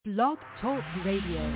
Blog Talk Radio.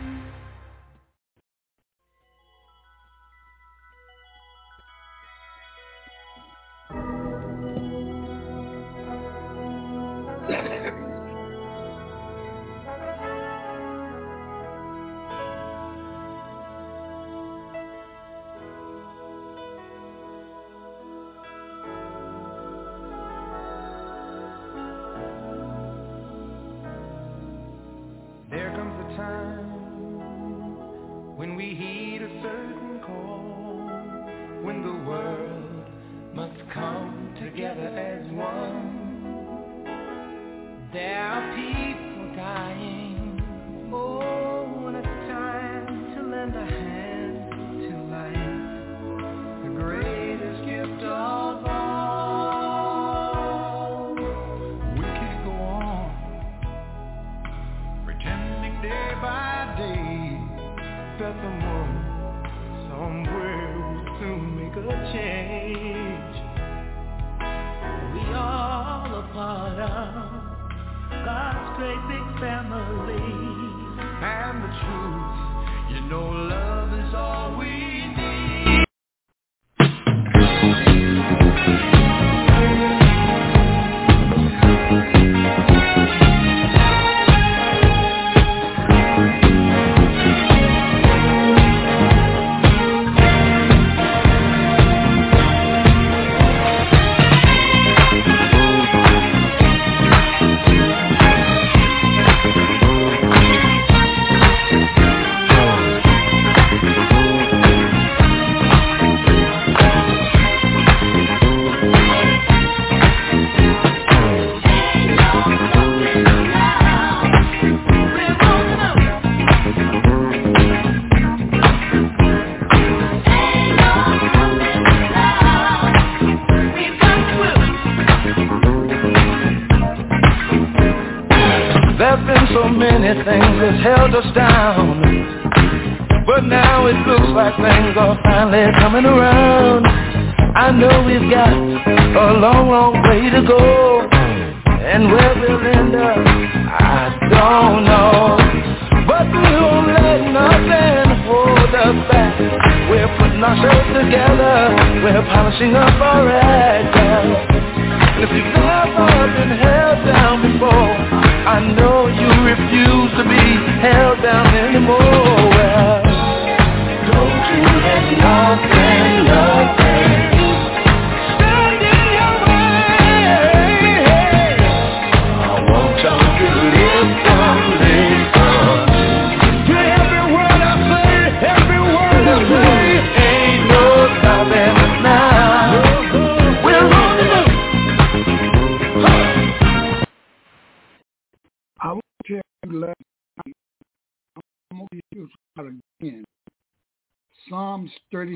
Psalms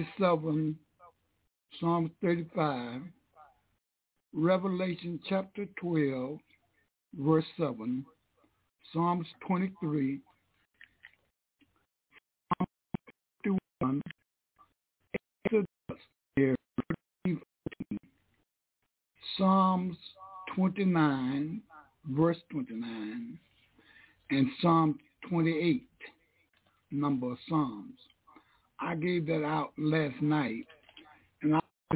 37, Psalms 35, Revelation chapter 12, verse 7, Psalms 23, Psalms 51, Exodus, Psalms 29, verse 29, and Psalm 28, number of Psalms. I gave that out last night, and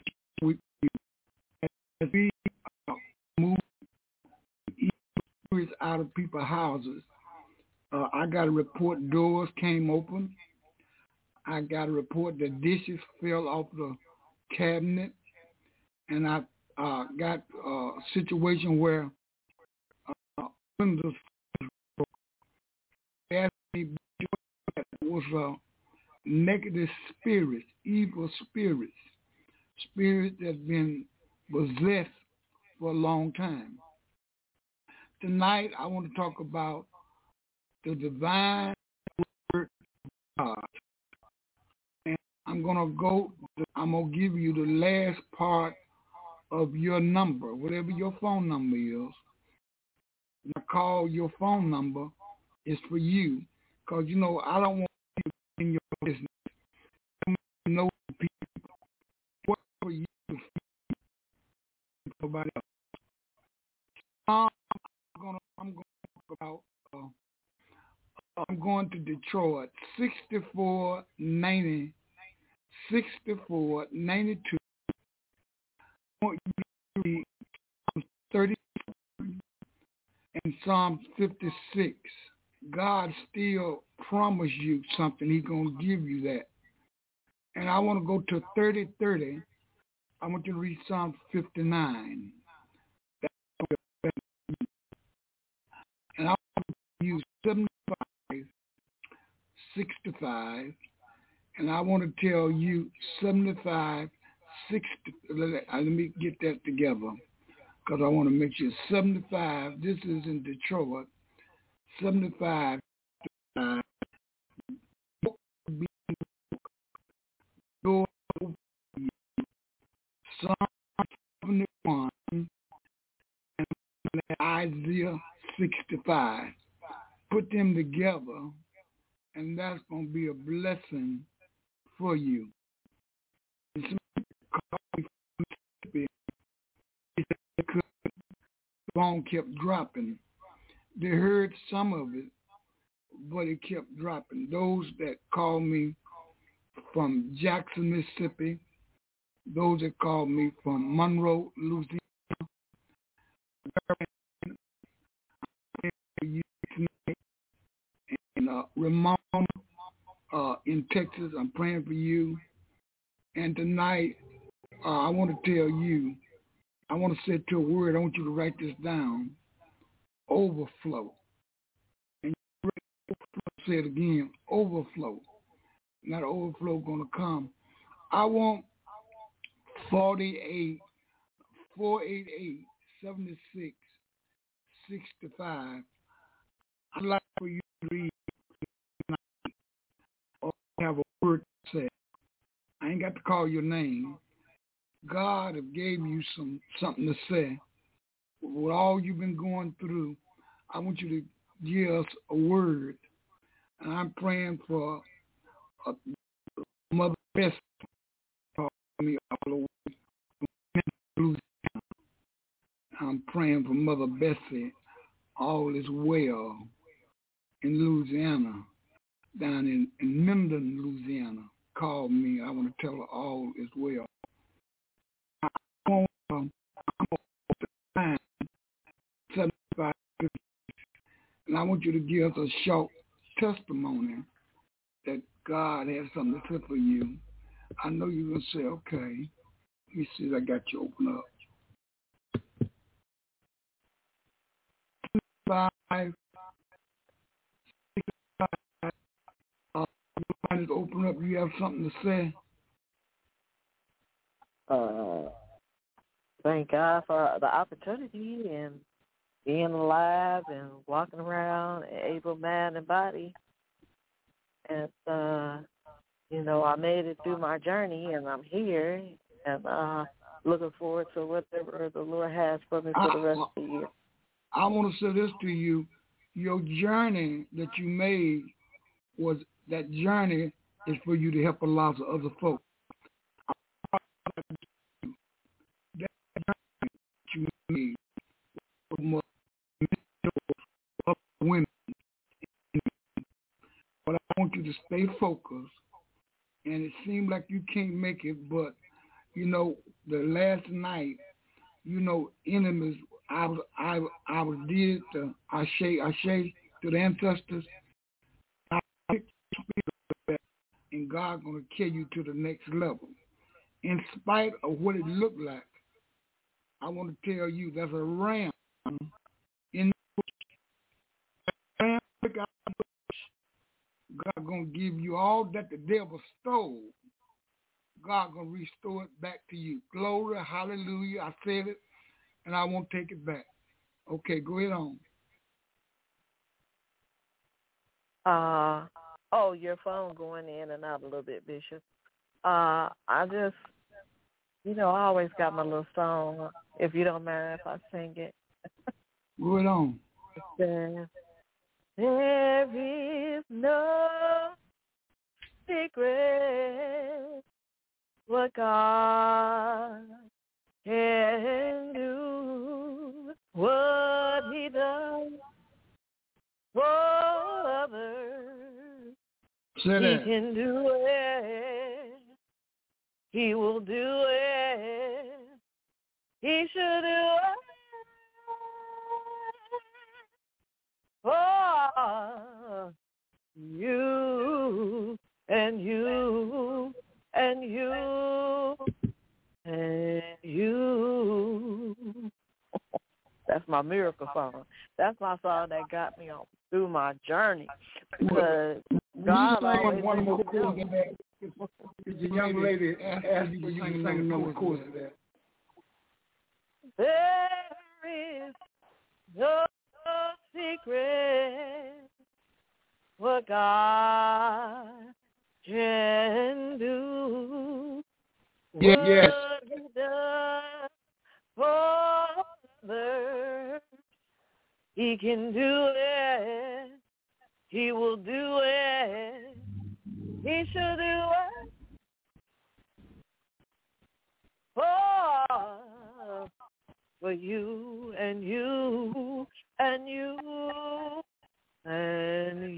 as we move spirits out of people's houses, I got a report doors came open. I got a report that dishes fell off the cabinet, and I got a situation where windows asked me was negative spirits, evil spirits that been possessed for a long time. Tonight, I want to talk about the divine word of God. And I'm going to give you the last part of your number, whatever your phone number is. When I call your phone number, it's for you. Because, I don't want you in your business. I know people. What for you to feed nobody else. I'm going to talk about I'm going to Detroit, 6490, 6492. I want you to read Psalms 30 and Psalm 56. God still promised you something. He's going to give you that. And I want to go to 30:30. I want you to read Psalm 59. And I want to use 75, 65. And I want to tell you 75, 60. Let me get that together because I want to make sure 75. This is in Detroit. 75. Psalm 71 and Isaiah 65. Put them together, and that's going to be a blessing for you. The phone kept dropping. They heard some of it, but it kept dropping. Those that called me from Jackson, Mississippi, those that called me from Monroe, Louisiana, and Ramon in Texas, I'm praying for you. And tonight, I want to tell you, I want to say to a word, I want you to write this down, overflow. And say it again, overflow. Not overflow going to come. I want 48, 488, 76, 65. I'd like for you to read or have a word to say. I ain't got to call your name. God have gave you something to say. With all you've been going through, I want you to give us a word. And I'm praying for Mother Bessie. Me all the way. I'm praying for Mother Bessie. All is well in Louisiana, down in Minden, Louisiana. Called me. I want to tell her all is well. I'm on 75, and I want you to give us a short testimony that God has something to say for you. I know you're going to say, okay. Let me see if I got you open up. 5, 65. Just open up. You have something to say? Thank God for the opportunity and being alive and walking around, able man and body. And, I made it through my journey, and I'm here, and looking forward to whatever the Lord has for me for the rest of the year. I want to say this to you. Your journey that you made that journey is for you to help a lot of other folks. That journey that you made for women. But I want you to stay focused. And it seems like you can't make it, but, the last night, enemies, I did the Ashe to the ancestors. I picked that, and God going to carry you to the next level. In spite of what it looked like, I want to tell you there's a ram in the bush. Ram pick out the bush. God going to give you all that the devil stole. God going to restore it back to you. Glory, hallelujah. I said it, and I won't take it back. Okay, go ahead on. Your phone going in and out a little bit, Bishop. I just, I always got my little song. If you don't mind if I sing it. Go ahead on. It says, there is no secret what God can do, what he does for others. Say He that. can do it. He will do it. He should do it. For you and you and you and you. That's my miracle song. That's my song that got me on through my journey. Because God always one more did chorus it. of that. The young lady asked you to sing another chorus of that. There is no secret what God can do. Yes. What He does for others, He can do it. He will do it. He should do it. For you and you and you and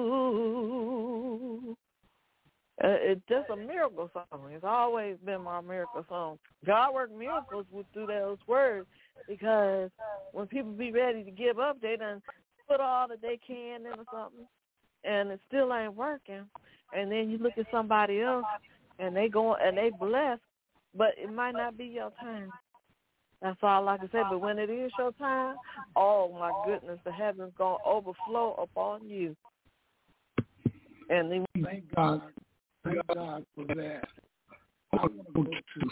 you. It's just a miracle song. It's always been my miracle song. God worked miracles through those words, because when people be ready to give up, they done put all that they can into something, and it still ain't working. And then you look at somebody else, and they go and they blessed, but it might not be your time. That's all I can say. But when it is your time, oh my goodness, the heavens gonna overflow upon you. And then Thank God for that. I want to go to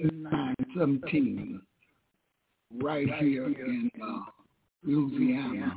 7917 right here in Louisiana.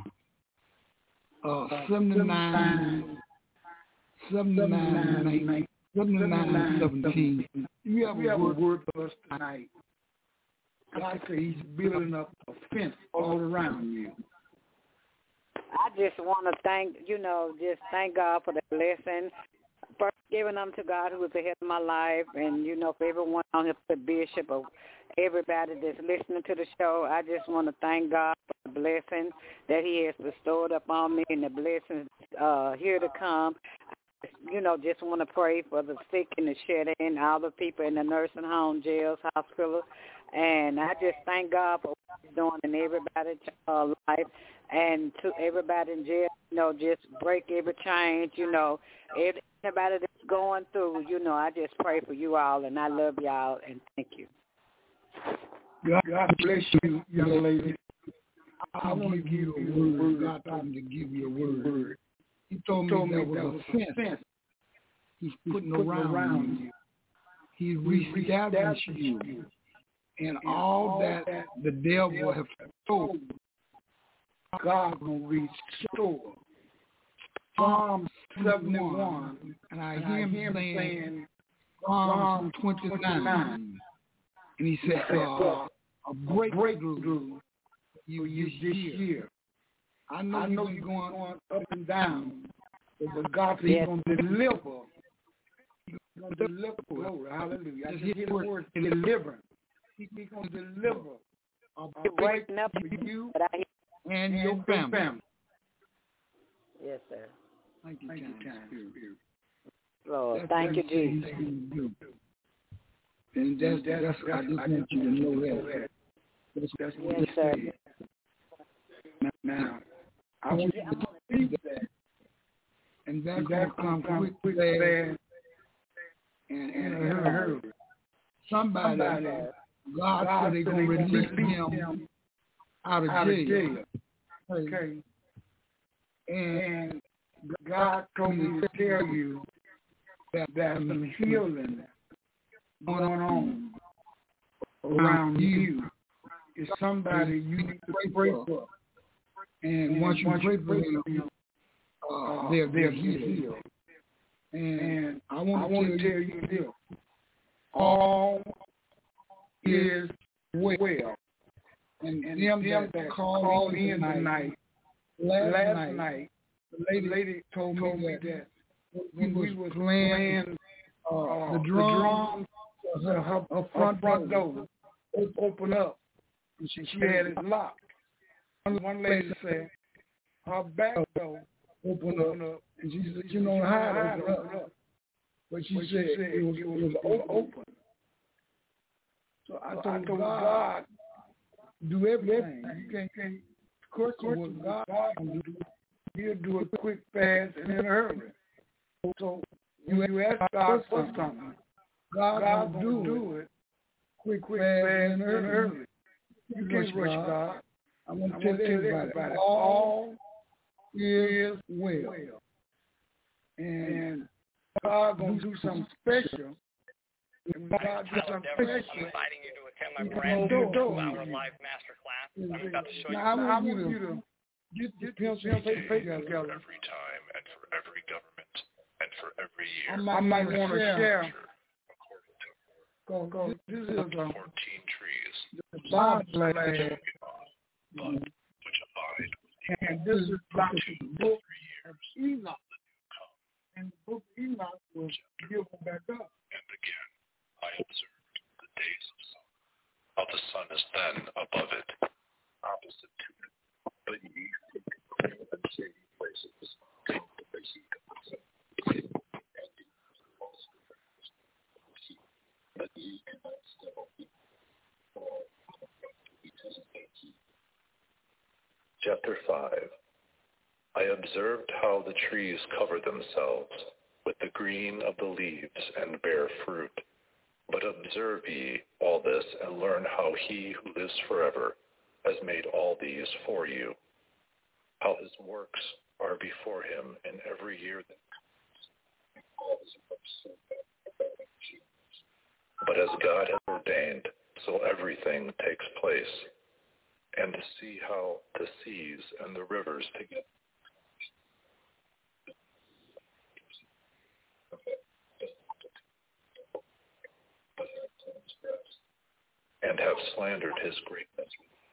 7917. You have a word for us tonight. God said He's building up a fence all around you. I just want to thank God for the lesson. First, giving them to God, who is the head of my life, and, for everyone on here, the bishop, or everybody that's listening to the show. I just want to thank God for the blessing that He has bestowed upon me, and the blessings here to come. Just want to pray for the sick and the shed-in, all the people in the nursing home, jails, hospitals. And I just thank God for what He's doing in everybody's life, and to everybody in jail, just break every chain, everybody that's going through, I just pray for you all, and I love y'all, and thank you. God bless you, young lady. I want to give you a word. God told me to give you a word. He told me there was a fence He's putting around you. He reestablished you. And all that the devil has stolen, God will restore. Psalm 71, and I hear him saying Psalm 29, and he said, a breakthrough you this year. I know you're going up and down, but God said He's going to deliver. He's going to deliver. Glory, hallelujah. I just hear the word deliverance. He's going to deliver a breakthrough for you and your family. Yes, sir. Thank you, Spirit. Lord, thank you, Jesus. And that's I just want you to know that. That's what yes, sir. Now, I want you to believe that. And that's going to come quick, fast, and hurry. Somebody, God said they're going to release him out of jail. Okay. And God told me to tell you that there's some healing going on around you. It's somebody you need to pray for. And once you pray for them, they're healed. And I want to tell you this. All is well. And them that called in tonight, last night, the lady told me that when we was playing the drum, her front door opened up, and she had it locked. One lady said her back door open up. And she said, you know how to open up. But she said it was open. So I told God, do everything. You can't question what God can do. He'll do it quick, fast, and in a hurry. So you ask God for something, God will do it quick, fast, and in a hurry. You can't rush God. I want to tell everybody, all is well. And God going to do something special. And God do something special. I'm inviting you to attend my brand new 2-hour live masterclass. I'm about to show you. Now, I want you to get the pencil and paper together. Every time and for every government and for every year. I might want to share. This is 14 trees. The Bible Which abide. And this is about the book of Enoch. And the book of Enoch was given back up. And again, I observed the days of sun, how the sun is then above it, opposite to it. But ye seek and shady places, come to the heat of the sun. But ye cannot still eat, because of their heat. Chapter 5. I observed how the trees cover themselves with the green of the leaves and bear fruit. But observe ye all this and learn how he who lives forever has made all these for you, how his works are before him in every year that comes. But as God has ordained, so everything takes place. And to see how the seas and the rivers together and have slandered his greatness.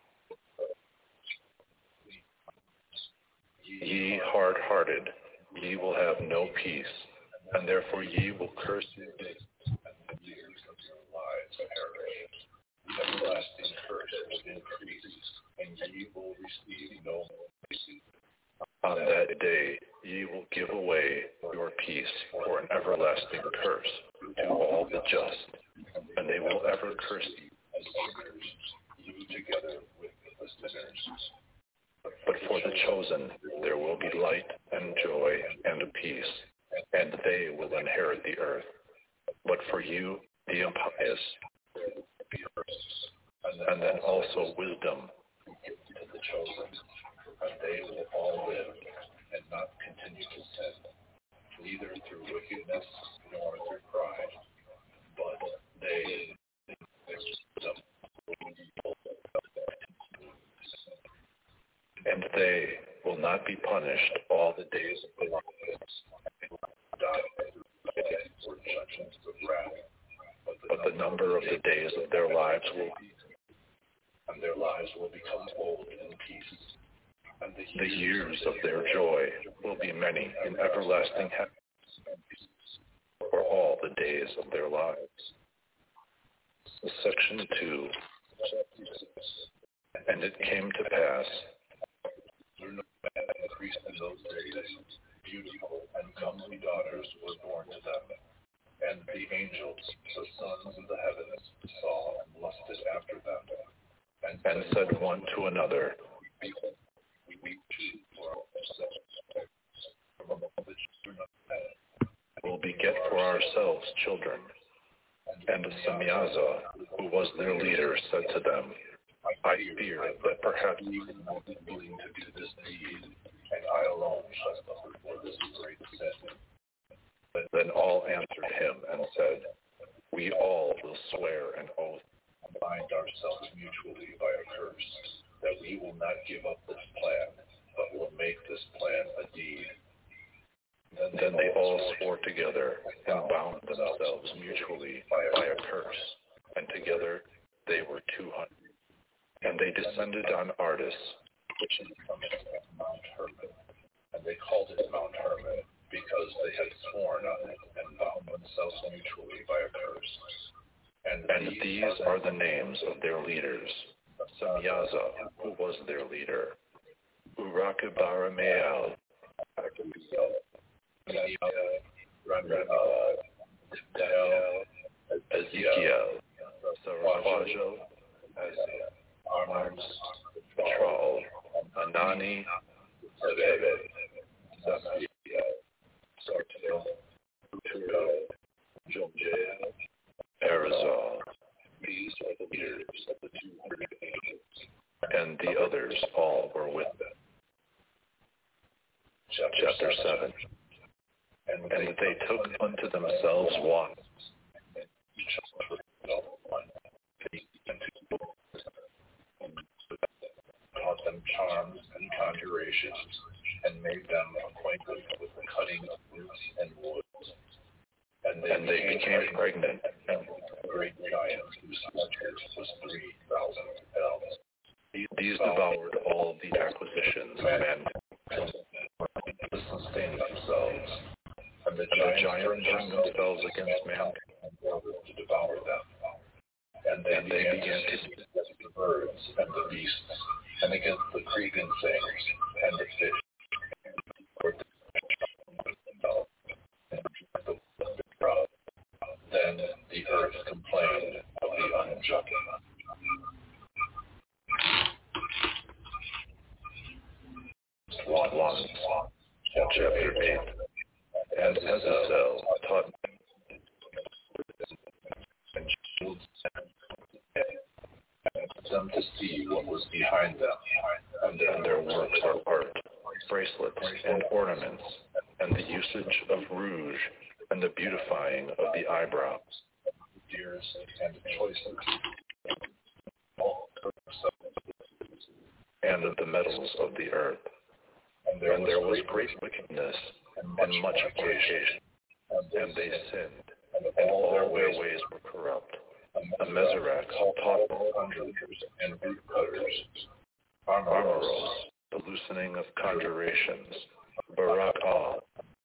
Ye hard-hearted, ye will have no peace, and therefore ye will curse your days, and the years of your lives perish. Everlasting curse will increase, and ye will receive no mercy. On that day ye will give away your peace for an everlasting curse to all the just, and they will ever curse you as sinners, you together with the sinners. But for the chosen there will be light and joy and peace, and they will inherit the earth. But for you, the impious, there will be curses, and then also wisdom to the chosen, and they will all live and not continue to sin, neither through wickedness nor through pride, but they and they will not be punished all the days of their lives, and will die for judgments of wrath. But the number of the days of their lives will be, and their lives will become old in peace. And the years of their joy will be many in everlasting happiness for all the days of their lives. Section 2. And it came to pass, increased in those days, beautiful and comely daughters were born to them. And the angels, the sons of the heavens, saw and lusted after them, and said one to another, behold, we weep for ourselves. We'll beget for ourselves children. And Samiaza, who was their leader, said to them, I fear that perhaps you will be willing to do this deed, and I alone shall suffer for this great sin. Then all answered him and said, we all will swear an oath and bind ourselves mutually by a curse, that we will not give up this plan, but will make this plan a deed. Then they all swore together and bound themselves mutually by a curse, and together they were 200. And they descended on Ardis, which is at Mount Hermon, and they called it Mount Hermon because they had sworn on it and bound themselves mutually by a curse. And these are the names of their leaders: Samiaza, who was their leader, Urakabarameal, Ezekiel, Sarajo, Arms, Patrol, Anani, Arizal. These are the leaders of the 200 angels, and the others all were with them. Chapter 7. And they took unto themselves wives, and each of one, taught them charms and conjurations, and made them acquainted with the cutting of roots and woods. And they became pregnant, and a great giant whose stature was 3,000 ells. These devoured all the acquisitions of mankind to sustain themselves. And the giants turned themselves against mankind in order to devour them. And they began to speak against the birds and the beasts, and against the creeping things and the fish. Then the earth complained of the unjust. Chapter 8. And Azazel taught them to see what was behind them, and their works of art, bracelets and ornaments, and the usage of rouge, and the beautifying of the eyebrows, ears and choices, and of the metals of the earth. And there was great wickedness and much fornication, and they sinned, and all their ways were corrupt. The Mezerac taught conjurers and root cutters, Armoros, the loosening of conjurations, Barak-ah,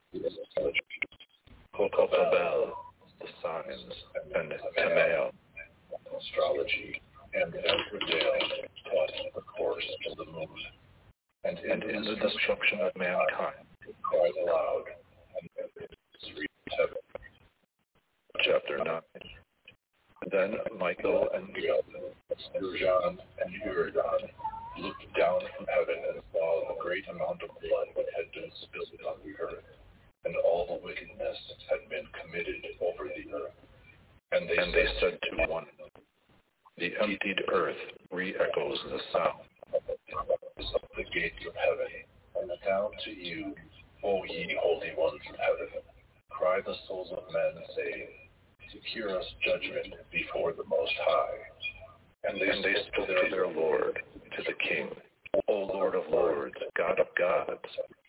Kokobabel, the signs, and Tameo, astrology, and Ezradale taught the course of the moon. And in the destruction of mankind, cried aloud, and read 7. Chapter 9. Then Michael and Sturgeon and Uridan looked down from heaven and saw a great amount of blood that had been spilled on the earth, and all the wickedness had been committed over the earth. And they said to one another, the emptied earth re-echoes the sound of the gates of heaven, and down to you, O ye holy ones of heaven, cry the souls of men, saying, secure us judgment before the Most High. And they spoke to their Lord, to the King, O Lord of lords, God of gods.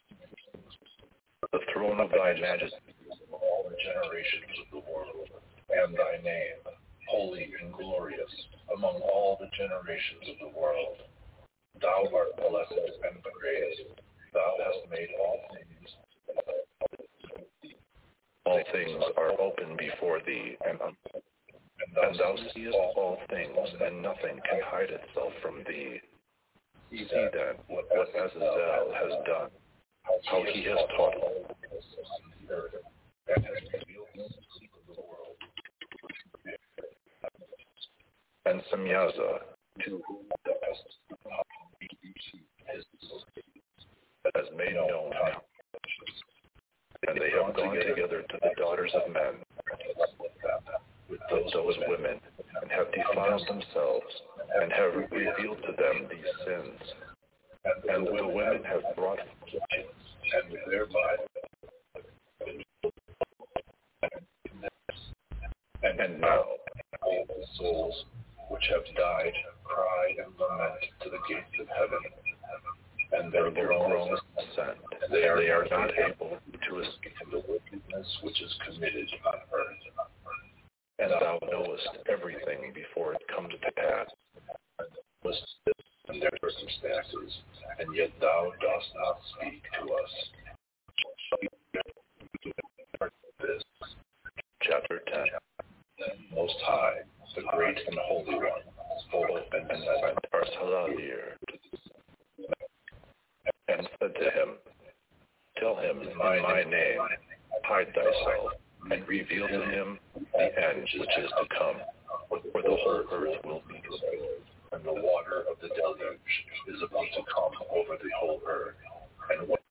The throne of thy majesty of all the generations of the world, and thy name, holy and glorious, among all the generations of the world. Thou art blessed and praised. Thou hast made all things. All things are open before thee, and thou seest all things, and nothing can hide itself from thee. See then what Azazel has done, how he has taught all the earth, and has revealed the secret of the world. And Semyaza, to whom thou hast has made known how. And they have gone together to the daughters of men, with those women, and have defiled themselves, and have revealed to them these sins. And the women have brought forth, and thereby and now all the souls which have died cry and lament to the gates of heaven, and their groans ascend. They are not able to escape the wickedness which is committed on earth. And thou knowest everything before it comes to pass, in their circumstances, and yet thou dost not speak to us. This, chapter 10. Most High, the great and holy one, spoke and sent Arsalavir and said to him, tell him in my my name, hide thyself, and reveal to him the end which is to come, where the whole earth will be destroyed, and the water of the deluge is about to come over the whole earth, and what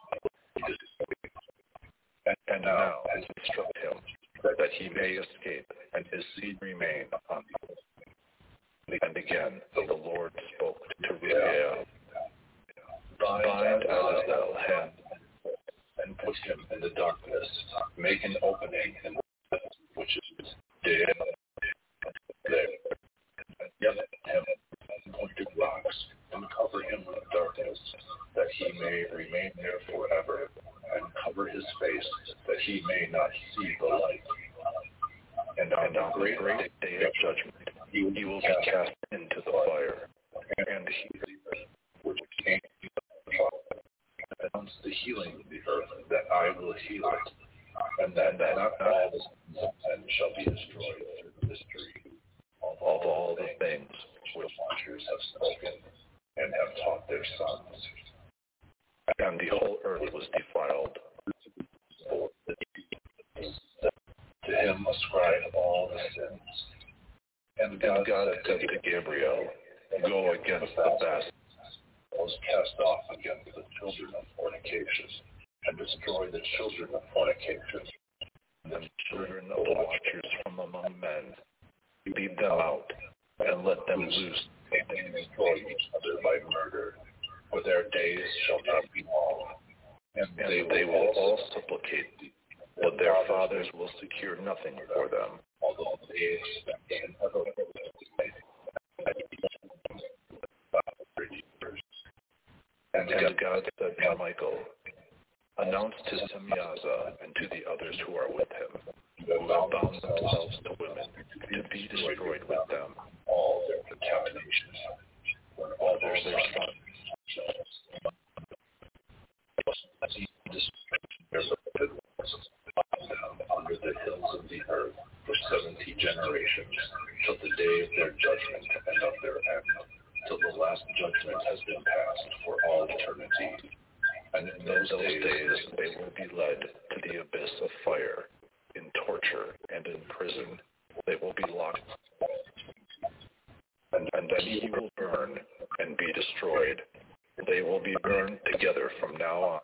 and now has instruct him that he may escape, and his seed remain upon the earth. And again the Lord spoke to Ruel, bind Azazel hand, and put him in the darkness, make an opening in which is dead there, and yet him pointed rocks, and cover him with darkness, that he may remain there forever, and cover his face, that he may not see the light. And on the great day of judgment, he will be cast into the fire, and he which came announced the healing of the earth, that I will heal it, and that not all the sons of men shall be destroyed through the mystery of all the things which watchers have spoken and have taught their sons. And the whole earth was defiled. To him ascribe all the sins. And God said to Gabriel, go against the best, was cast off against the children of fornication, and destroy the children of fornication, and the children of the watchers from among men. Lead them out, and let them loose, and they destroy each other by murder, for their days shall not be long. And they will all supplicate thee, but their fathers will secure nothing for them, although they expect an And God said to Michael, announce to Semyaza and to the others who are with him, who have bound themselves to women, to be destroyed with them all their contamination, when all their sons under the hills of the earth for 70 generations, till the day of their judgment and of their end, till the last judgment has been passed for all eternity. And in those days they will be led to the abyss of fire, in torture and in prison. They will be locked, and then he will burn and be destroyed. They will be burned together from now on,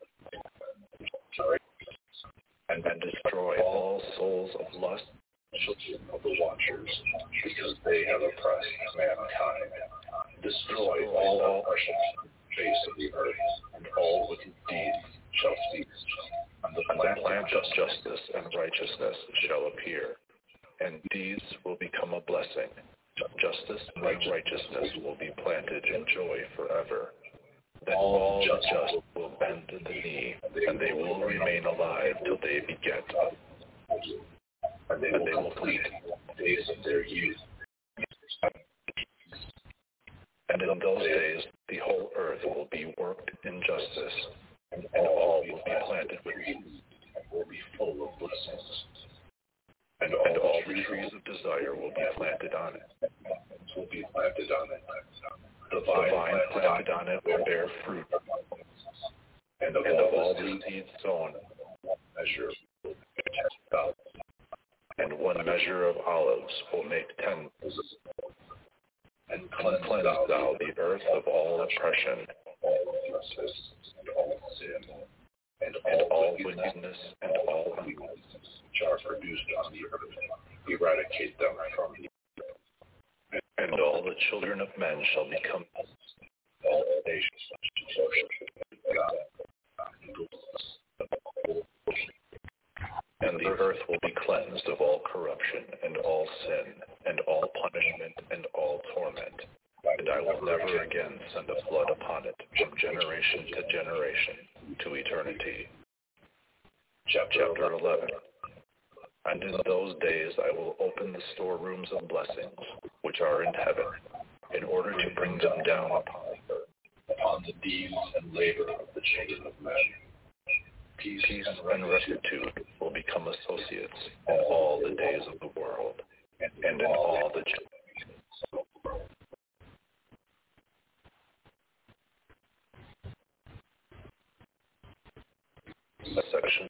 and destroy all souls of lust, children of the watchers, because they have oppressed mankind. Destroy all oppression on the face of the earth, and all wicked deeds shall cease. And the land of justice and righteousness shall appear, and these will become a blessing. Justice and righteousness will be planted in joy forever. Then all the just will bend the knee, and they will remain alive till they beget. And they will complete the days of their youth. And in those days the whole earth will be worked in justice, and all will be planted with peace, and will be full of blessings. And all the trees of desire will be planted on it. Will be planted on it. The vine planted on it will bear fruit, and of all the seeds sown, measure will be 10,000, and 1 measure of olives will make 10. And cleanse thou the earth of all oppression, all injustice, and all sin, and all wickedness, and all evils which are produced on the earth. Eradicate them from the earth. And all the children of men shall become all nations shall worship God. And the earth will be cleansed of all corruption, and all sin, and all punishment, and all torment. And I will never again send a flood upon it from generation to generation to eternity. Chapter 11. And in those days I will open the storerooms of blessings which are in heaven, in order to bring them down upon the deeds and labor of the children of men. Peace and rectitude will become associates in all the days of the world, and in all the generations of the world. Section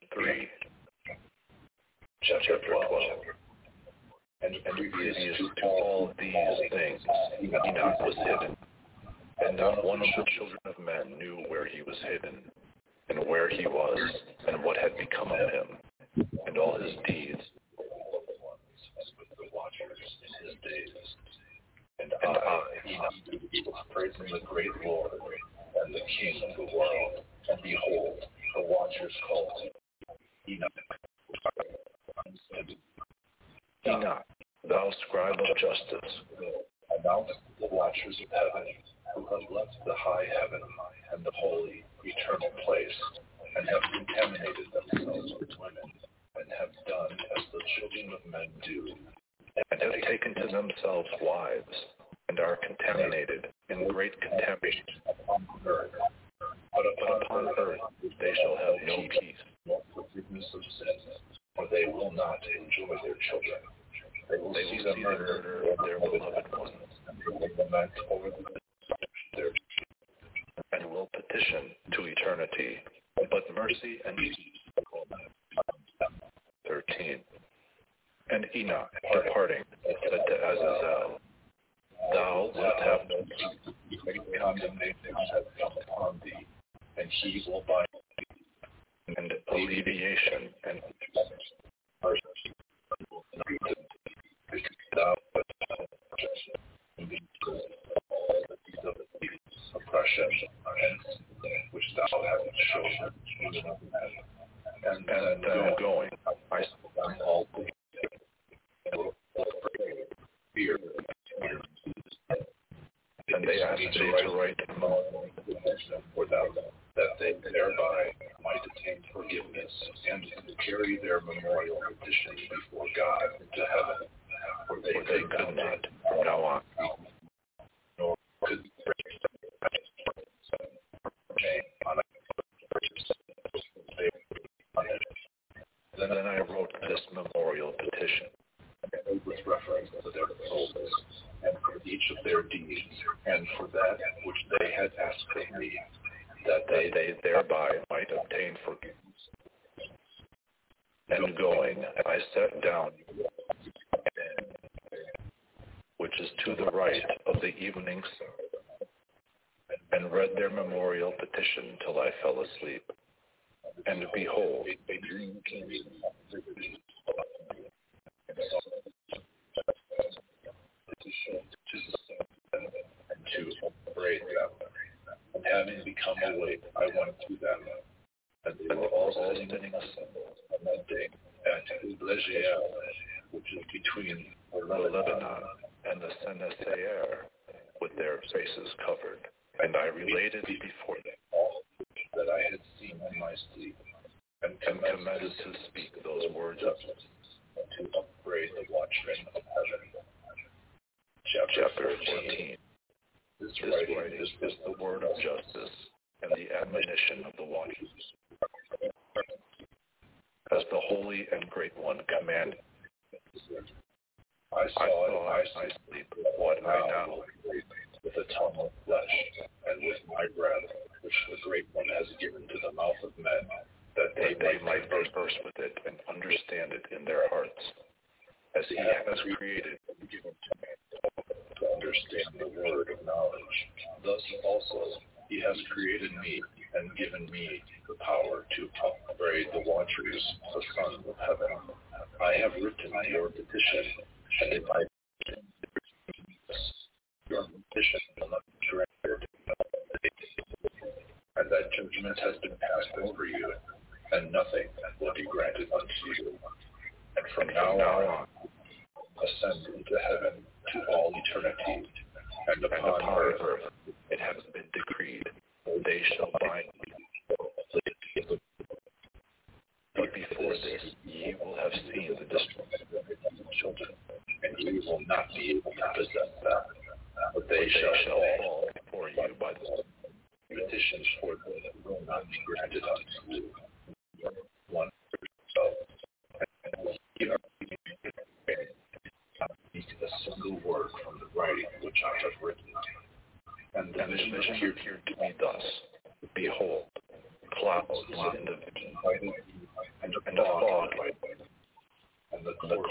chapter 12. And previous to all these things, Enoch was hidden, and not one of the children of men knew where he was hidden, and where he was, and what had become of him, and all his deeds, with the watchers in his days. And I, Enoch, was praising the great Lord, and the King of the world, and behold, the watchers called Enoch, and said, Enoch, thou scribe of justice, announce the watchers of heaven, who have left the high heaven and the holy, eternal place, and have contaminated themselves with women, and have done as the children of men do, and have taken to themselves wives, and are contaminated in great contamination upon earth. But upon earth they shall have no peace, nor forgiveness of sins, for they will not enjoy their children. They will see the murder of their beloved ones, and they will lament over the destruction of their children, and will petition to eternity. But mercy and peace will not. 13. And Enoch, departing, said to Azazel, Thou wilt have no peace, great condemnation has come upon thee, and he will bind thee, and alleviation and mercy will not be. Thou wilt have oppression and which thou hast shown children of men, and going, I saw them all fear, and they asked me to write for them, that they thereby might attain forgiveness, and to carry their memorial petitions before God into heaven, for they could not from now on, nor could then I wrote this memorial petition, with reference to their souls, and for each of their deeds, and for that which they had asked of me, that they thereby might obtain forgiveness. And going, I sat down, which is to the right of the evening sun, and read their memorial petition till I fell asleep. And behold, a dream came and to upbraid them. And having become awake, I went to them, and they were all sitting on that day at Ublegiel, which is between Lebanon and the Senesaer, with their faces covered. And I related before them all that I had seen in my sleep, and commenced to speak those words of to upbraid the watchmen of heaven. Chapter 14. This writing is the word of justice and the admonition of the watchers, as the Holy and Great One commanded. I saw in my sleep what I now with the tongue of flesh, and with my breath, which the Great One has given to the mouth of men, that they might converse with it and understand it in their hearts, as he has created and given to man to understand the word of knowledge. Thus also he has created me and given me the power to upbraid the watchers, the sons of heaven. I have written your petition, and if I your petition will not be granted, and that judgment has been passed over you, and nothing will be granted unto you. And from now on, ascend into heaven to all eternity, and upon earth it has been decreed, they shall bind you. But before this, ye will have seen the destruction of your children, and ye will not be able to possess them, but they shall fall before you by the petitions for them that will not be granted unto you. One and you are speak a single word from the writing which I have written. And the vision appeared to me thus: behold, clouds in the vision, and a fog, and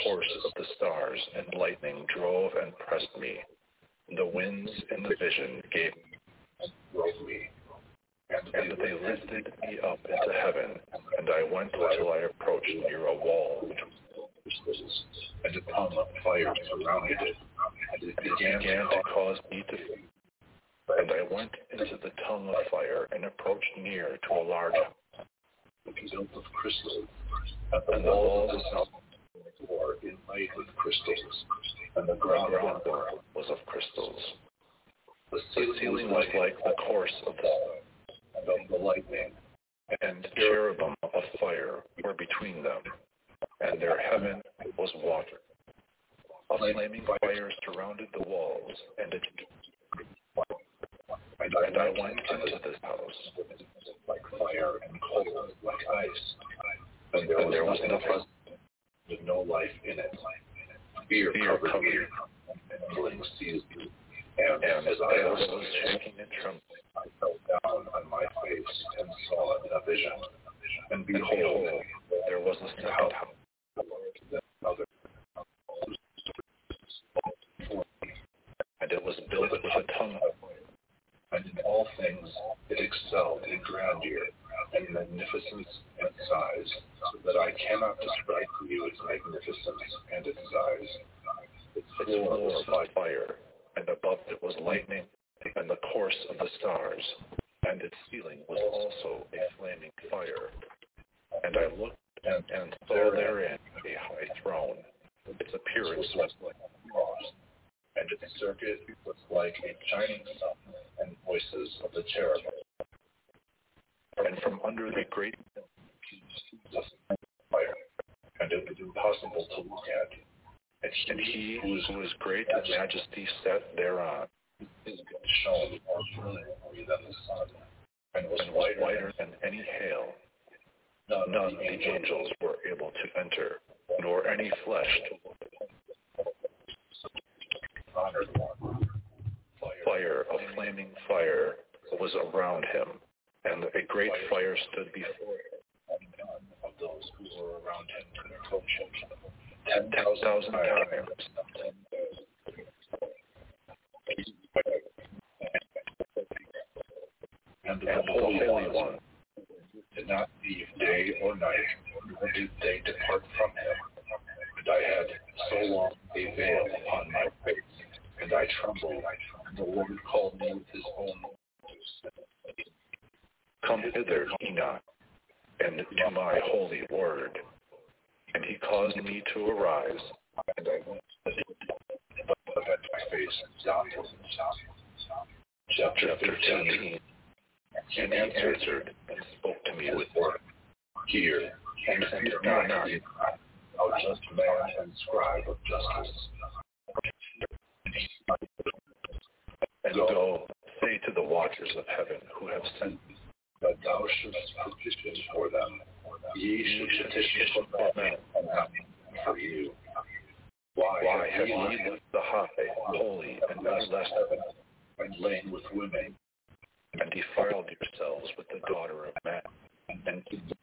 course of the stars and lightning drove and pressed me. The winds in the vision gave me and drove me. And they lifted me up into heaven, and I went till I approached near a wall which was crystals, and a tongue of fire surrounded it, and it began to cause me to fear. And I went into the tongue of fire and approached near to a large house, which was built of crystal, and the walls were inlaid with crystals, and the ground was of crystals. The ceiling was like the course of the lightning, and cherubim of fire were between them, and their heaven was water. A flaming fire surrounded the walls, and I went into this house, like fire and cold like ice, and there was nothing with no life in it. Fear covered me, and feeling seized me, and as I was shaking and trembling, I fell down on my face and saw in a vision, and behold, there was a second house, than another, and it was built with a tongue of fire, and in all things it excelled in grandeur and magnificence and size, so that I cannot describe to you its magnificence and its size. Its floor was fire, and above it was lightning, and the course of the stars, and its ceiling was also a flaming fire. And I looked and saw therein a high throne. Its appearance was like a cross, and its circuit was like a shining sun, and voices of the cherubim. And from under the great fire, and it was impossible to look at. And he who is great in majesty sat thereon. His good shone more brilliantly than the sun, and was whiter than any hail. None of the angels were able to enter, nor any flesh to look at the honored one. Fire of flaming fire was around him, and a great fire stood before him, and none of those who were around him could approach him. 10,000 times. And the Holy One did not leave day or night, nor did they depart from him. And I had so long a veil upon my face, and I trembled. And the Lord called me with his own voice. Come hither, Enoch, and to my holy word. And he caused me to arise, and I went but had my face downward. Chapter 13. And he answered and spoke to me with word. Hear, and fear not, thou just man and scribe of justice. And go, say to the watchers of heaven who have sent me, that thou shouldst petition for them. Ye should petition for men, and not for you. Why have ye left the high, holy, and everlasting, and lain with women, and defiled yourselves with the daughter of man, and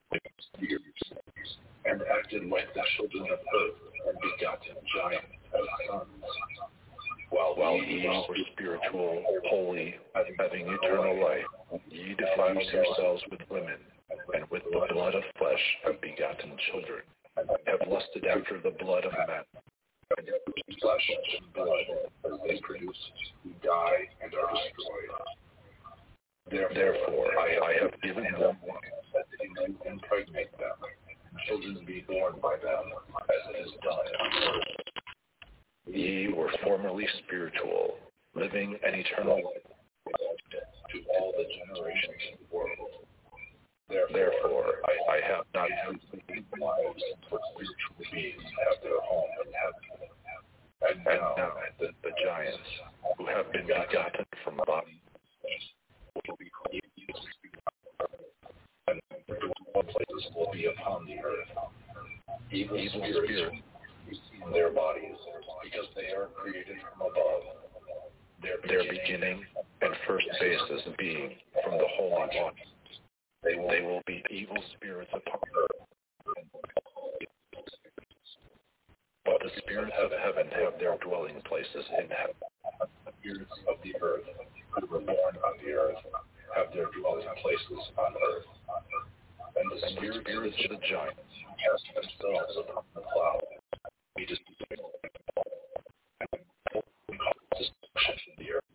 acted like the children of earth, and begotten giants as sons? While ye were spiritual, holy, having eternal life, ye defiled yourselves with women, and with the blood of flesh have begotten children, and have lusted after the blood of men. And every flesh and blood, as they produce, die and are destroyed. Therefore, I have given them that they may impregnate them, and children be born by them, as it is done on earth. Ye were formerly spiritual, living an eternal life to all the generations of the world. Therefore, I have not used lives for spiritual beings have their home in heaven. And now the giants who have been begotten from body will be called, and their places will be upon the earth. Evil spirits in their bodies, because they are created from above. Their beginning and first basis being from the Holy One. They will be evil spirits upon earth. But spirits of heaven have their dwelling places in heaven. The spirits of the earth, who were born on the earth, have their dwelling places on earth. And the spirits of the giants cast themselves upon the cloud. He destroyed and caused destruction in the earth.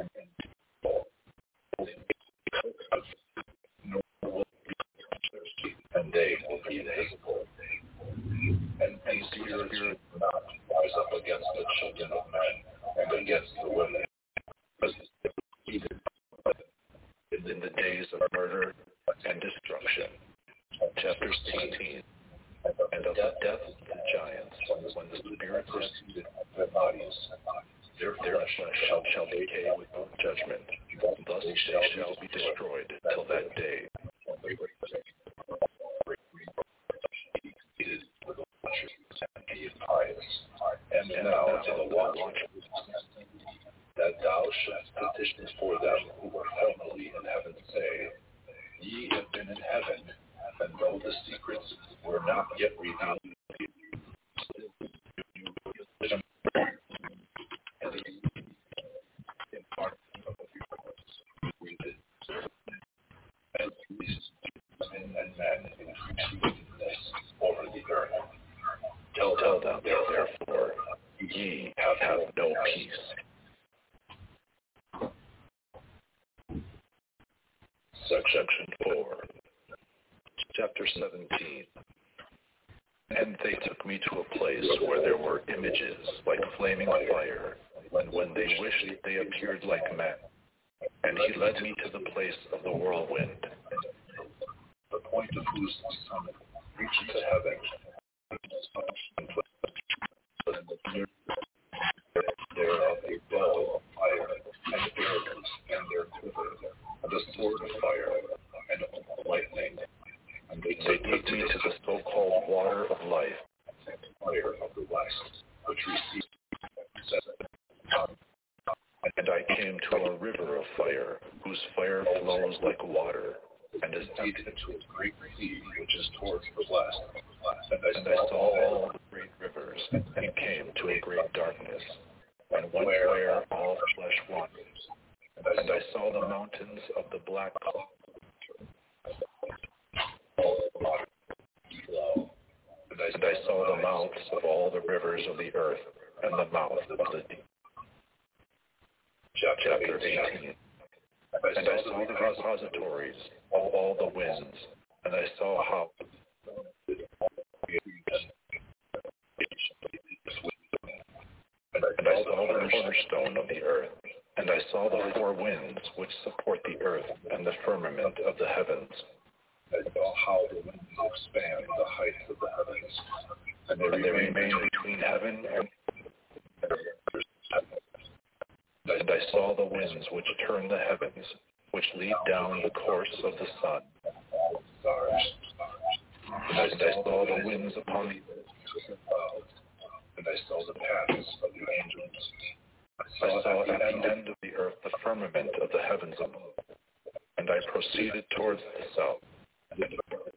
Nor will be thirsty, and they will be invisible. And these spirits will not rise up against the children of men and against the women, as in the days of murder and destruction. Chapter 16. And of the death of the giants, when the spirits are seated on their bodies, their flesh shall decay without judgment. Thus they shall be destroyed till that day. And now to the watch that thou shouldst petition for them who were formerly in heaven, say, Ye have been in heaven, and though the secrets were not yet revealed, and men increase over the earth. Tell them, therefore, ye have no peace. Section 4. Chapter 17. And they took me to a place where there were images like flaming fire, and when they wished, they appeared like men. And he led me to the place of the whirlwind, the point of whose summit reached to heaven. Thereof a bow of fire, and arrows, and their quiver, and a sword of fire, and of lightning. And they took me to the so-called water of life, and fire of the west, which received and I came to a river of fire, whose fire flows like water, and is deep into a great sea, which is towards the west. And I saw all the great rivers, and came to a great darkness, and went where all flesh wanders. And I saw the mountains of the black cloud. And I saw the mouths of all the rivers of the earth, and the mouth of the deep. Chapter 18. And I saw the repositories of all the winds, and I saw how and I saw the cornerstone of the earth, and I saw the four winds which support the earth and the firmament of the heavens. I saw how the winds expand the heights of the heavens, and they remain between heaven and and I saw the winds which turn the heavens, which lead down the course of the sun. And I saw the winds upon the earth, and I saw the paths of the angels. I saw at the end of the earth the firmament of the heavens above, and I proceeded towards the south. And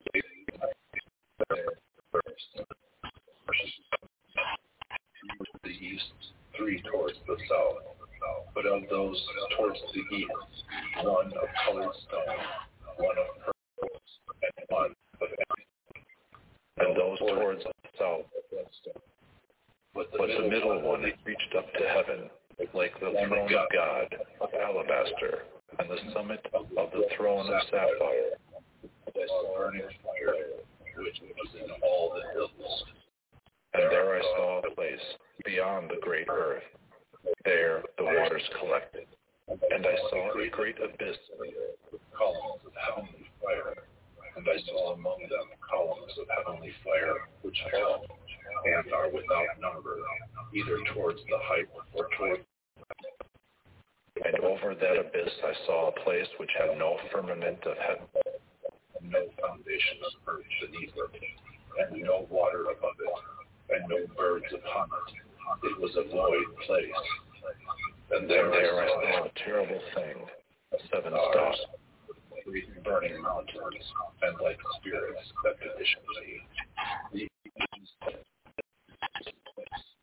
the east, 3 towards the south. But of those towards the east, 1 of colored stone, 1 of purple, and 1 of ebony. And those towards the south. But the middle one reached up to heaven, like the throne of God of alabaster, and the summit of the throne of sapphire. I saw burning fire, which was in all the hills. And there I saw a place beyond the great earth. There the waters collected, and I saw a great abyss with columns of heavenly fire, and I saw among them columns of heavenly fire which fell and are without number, either towards the height or towards. And over that abyss I saw a place which had no firmament of heaven, and no foundation of earth beneath it, and no water above it, and no birds upon it. It was a void place. And there I saw a terrible thing, 7 stars, 3 burning mountains, and like spirits that petitioned me.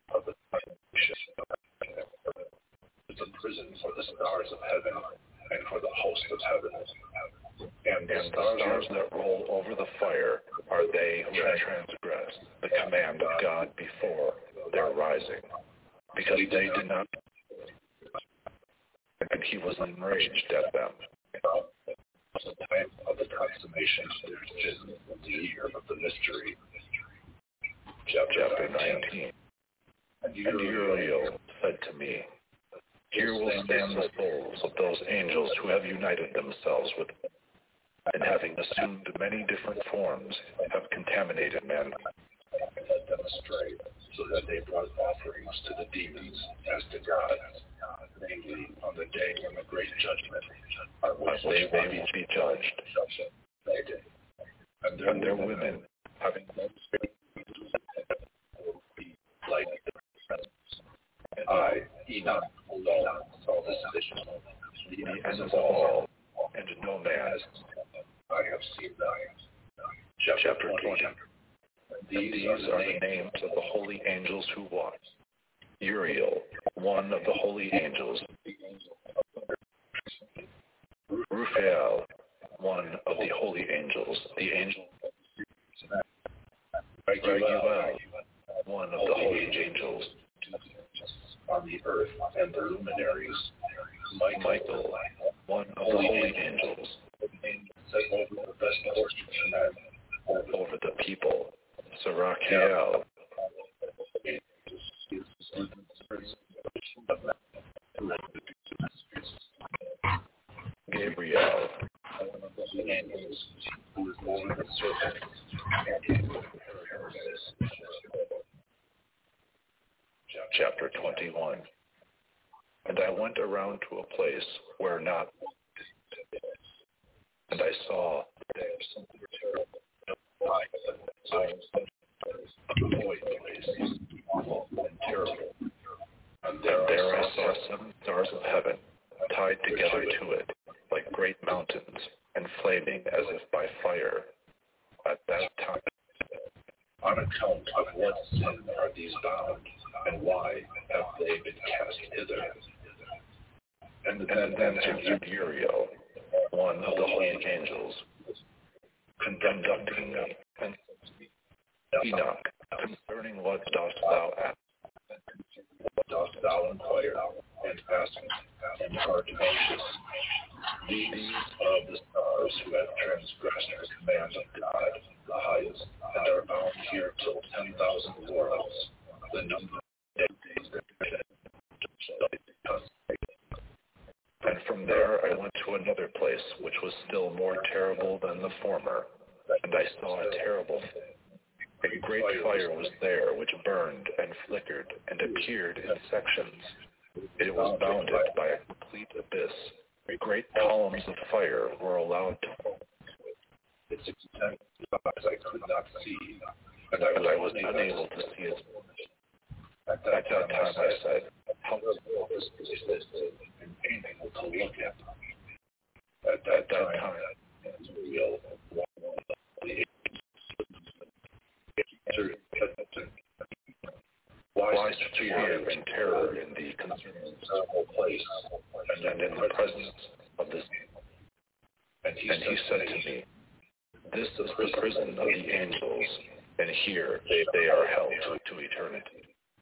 the stars of heaven and for the host of heaven. And the stars that roll over the fire are they who have transgressed the command of God before their rising, because they did not, and he was enraged at them. The time of the consummation of their sins, the year of the mystery. Chapter 19. And Uriel said to me, here will stand the souls of those angels who have united themselves with, and having assumed many different forms, have contaminated men, and led them astray, so that they brought offerings to the demons as to God, namely on the day when the great judgment, which they will be judged. And their women, having no spirit, will be like their friends. And I, Enoch, alone saw this vision, the end of all, and no man. I have seen them. Chapter 20. These are the names of the holy angels who watch. Uriel, one of the holy angels. Raphael, one of the holy angels, the angel. Raguel, one of the holy angels. On the earth and the luminaries. Michael, one of the holy angels. Over the best portion of men, over the people. Sarakiel, Gabriel, who is over the serpent. Chapter 21. And I went around to a place where not, and I saw something terrible. A void place, awful and terrible. And there I saw 7 stars of heaven tied together to it, like great mountains, and flaming as if by fire. At that time, on account of what sin are these bound, and why have they been cast hither? And then answered Uriel, one of the holy angels, conducting me, and Enoch, concerning what dost thou ask? What dost thou inquire, and ask, and art anxious? These are the stars who have transgressed the command of God, the highest, and are bound here till 10,000 worlds, the number of days that shall be consummated. And from there I went to another place, which was still more terrible than the former, and I saw a terrible thing. A great fire was there, which burned and flickered and appeared in sections. It was bounded by a complete abyss. Great columns of fire were allowed to fall. Its extent I could not see, and I was unable to see its limits. At that time I said, how terrible is this and painful to look at? At that time, Uriel, one of the why such fear and terror in the concerning terrible place, and in the presence of this? And he said to me, this is the prison of the angels, and here they are held to eternity.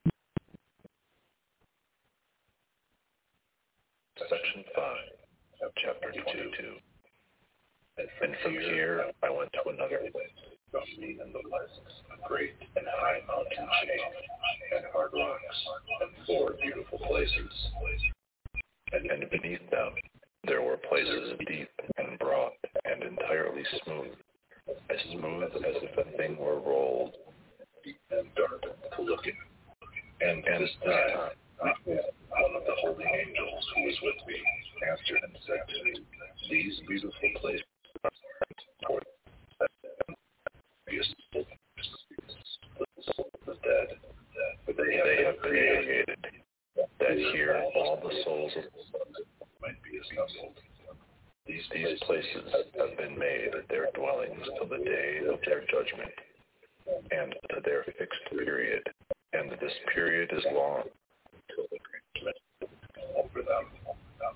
Section 5 of Chapter 22. And from here I went to another place, me in the west, a great and high mountain chain, and hard rocks, and 4 beautiful places. And beneath them there were places deep and broad and entirely smooth, as smooth as if a thing were rolled, deep and dark to look at. And this time one of the holy angels who was with me answered and said to me, these beautiful places are for the dead, but they have created that here all the souls of the might be assembled. These places have been made their dwellings till the day of their judgment, and to their fixed period, and this period is long till the judgment over them.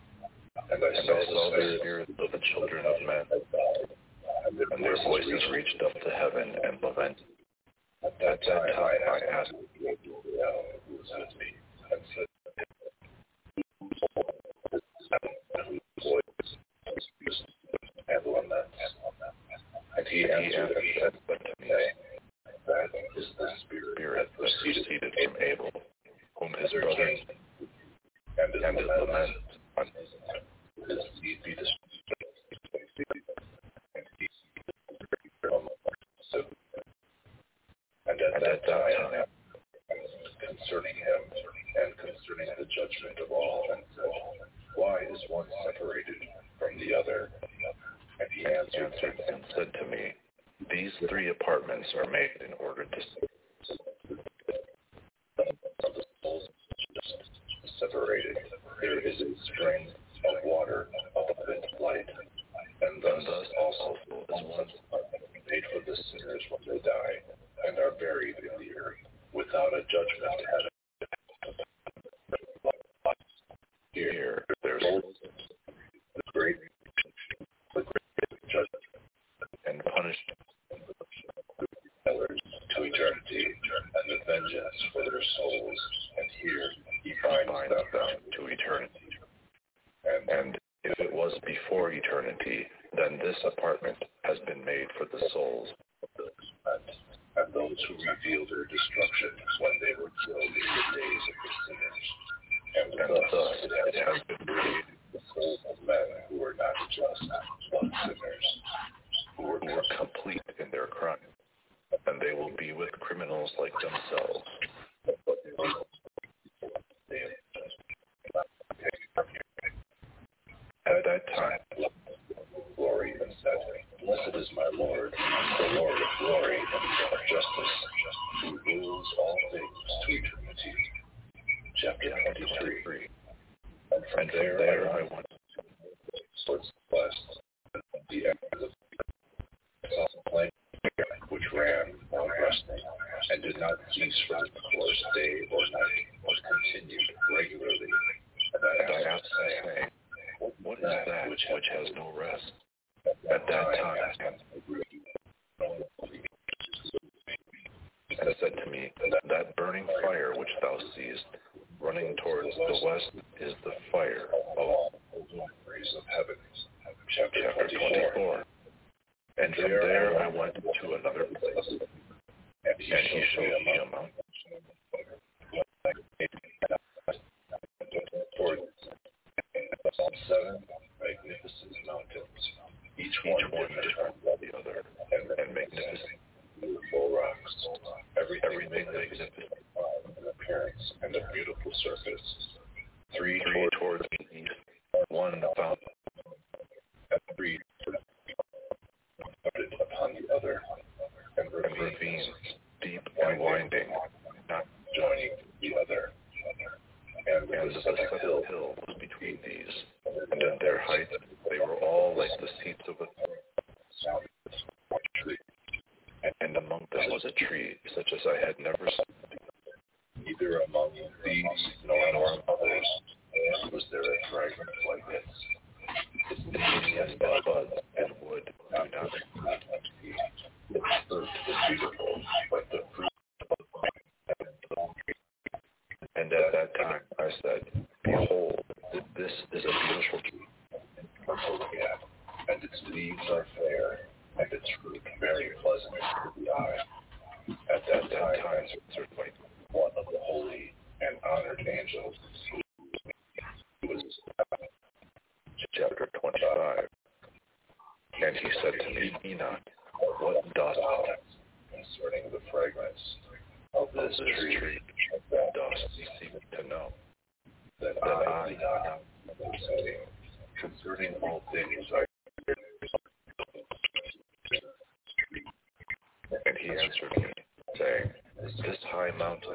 And I saw the spirits of the children of men, and their voices reached up to heaven and lamented. At that time I asked who was with me, and said, whose voice and laments? And he answered and said to me, that is the spirit that proceeded from Abel, whom his brothers and his lament on his seed be destroyed. And at that time, concerning him and concerning the judgment of all, and said, why is one separated from the other? And he answered and said to me, these 3 apartments are made in order to the souls separated. There is a spring of water above its light, and thus also is one made for the sinners when they die, and are buried in the earth without a judgment. Here, there's the great judgment and punishment to eternity, and the vengeance for their souls. And here he finds them to eternity. And if it was before eternity, then this apartment has been made for the souls of those and those who revealed their destruction when they were killed in the days of the sinners. And thus it has been made the souls of men who were not just, but sinners, who were complete in their crime, and they will be with criminals like themselves. At that time, glory and said, blessed is my Lord, the Lord of glory and of justice, who rules all things to eternity. Chapter 23. And from there I went towards the west, and the end of the plain which ran while resting, and did not cease from its course day or night, but continued regularly. And I asked, saying, what is that which has no rest? At that time, and said to me, that burning fire which thou seest, running towards the west, is the fire of all the rays of heaven. Chapter 24. And from there I went to another place, and he showed me a mountain. Towards 7 magnificent mountains, each one different from the other, and magnificent, beautiful rocks, everything magnificent in appearance and a beautiful surface. 3 towards the east, 1 found, and 3 upon the other, and ravines deep and winding, not joining the other. And there was a set hill was between these, and at their height they were all like the seats of a tree. And among them was a tree such as I had never seen, neither among these nor among others was there a fragrance like this. Its leaves and buds and wood do not be. Its fruit was beautiful, like the fruit of the palm tree. And at that time I said, behold, this is a beautiful tree, and its leaves are fair, and its fruit very pleasant to the eye. At that time I answered like one of the holy and honored angels, who was chapter 25. And he said to me, Enoch, what dost thou concerning the fragrance of this tree dost seek to know? Then I, saying, concerning all things I and he answered me, saying, this high mountain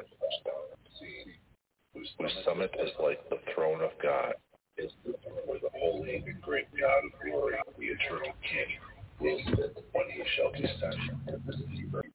whose summit is like the throne of God, is where the holy and great God of glory, the eternal King, will sit when he shall descend.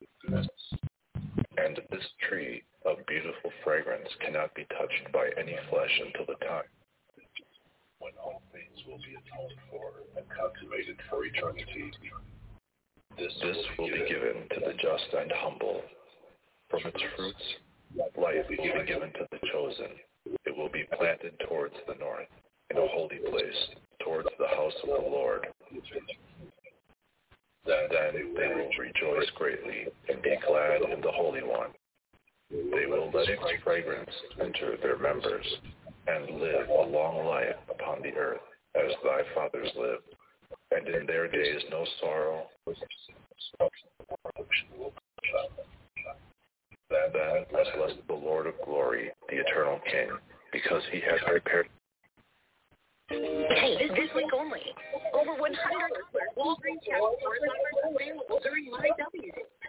And this tree of beautiful fragrance cannot be touched by any flesh until the time when all things will be atoned for and consummated for eternity. This will be given to the just and humble. From its fruits, life will be given to the chosen. It will be planted towards the north, in a holy place, towards the house of the Lord. Then they will rejoice greatly and be glad in the Holy One. They will let its fragrance enter their members and live a long life upon the earth as thy fathers lived. And in their days no sorrow or affliction will come. Then bless the Lord of glory, the eternal King, because he has prepared. Hey, this week only. Over 100 Walgreens Chapel stores are available during MyW.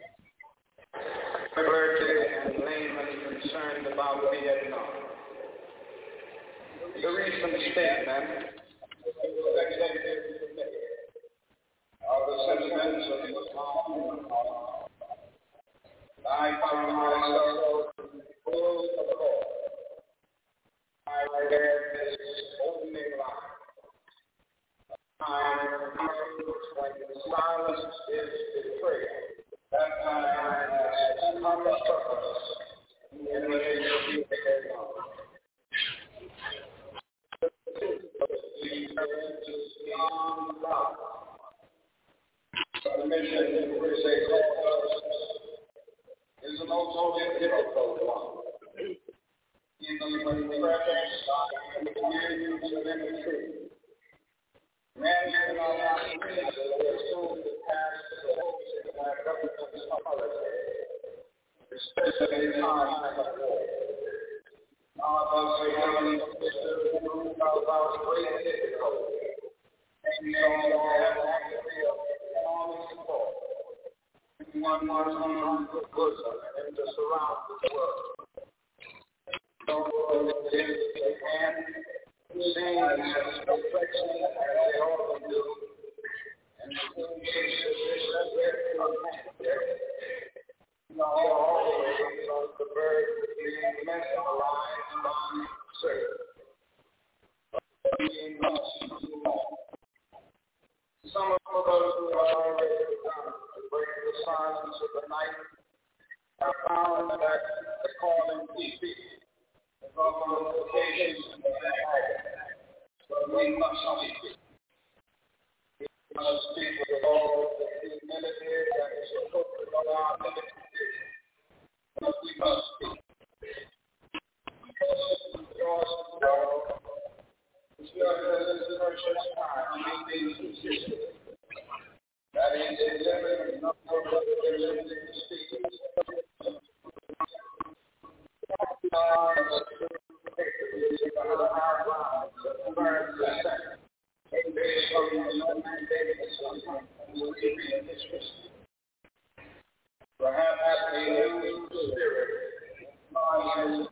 Liberty and layman concerned about Vietnam. The recent statement of the sentiments of Islam, I found myself full of hope. I read this opening line. When the silence is betrayed, that time has come to us in the nation of Vietnam. Beyond God. The mission which they call us is an also difficult one. Even when we reference the communities of any truth. Many of our communities are soon to pass the hopes of our government's holiday, especially in times of war. Now, thus, we have an official about great difficulty. And we all have actually a strong support. One wants on the bosom and to surround the world. So, they can sing as perfection as they often do. And the Jesus is very content. Always on the verge of being mesmerized by service. Some of those who are already begun to break the silence of the night have found that the calling peace is on the occasions of the night. But we must speak. We must speak with all the humility that is appropriate of our ministry. But we must speak. That is a limited number of religious speakers. Perhaps the Holy Spirit is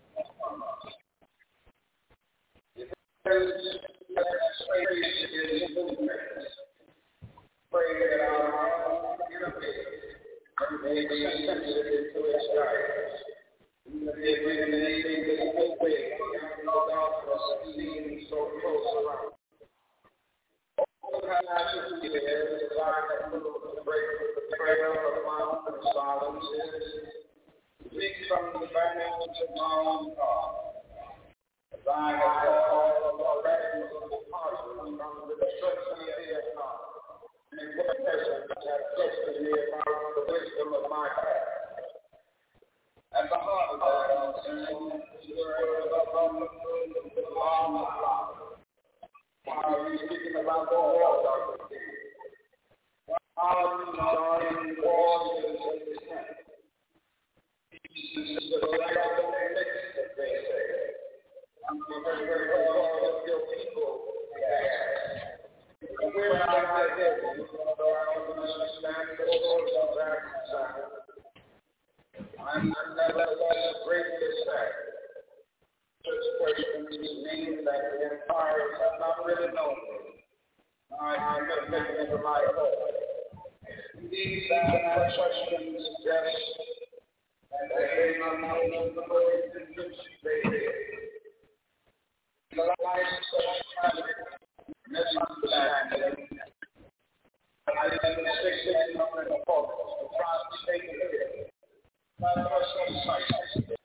pray that our enemies may be sensitive to its guidance. Even if we may think that no way, no darkness seems so close around. All the passages here is designed to break the trail of my own silence is to speak from the vantage of my own God. As I have already departed from the destruction of Vietnam, and what persons have tested me about the wisdom of my path. At the heart of that concern is the word of the long life. Why are we speaking about the war, Dr. King? Why are we starting wars in this country? This is the light of the mix, they say. I'm very, very proud of your people. We're not like this. Although I don't understand the source of that concern, I'm nevertheless greatly sad. Such persons mean that the empires have not really known me. I'm not taking it to my home. These questions suggest that they are not known the words in which they live. The lives of tragedy That's not the fact. I didn't say 6 months in the focus. The trial is taken here. Not personal sight.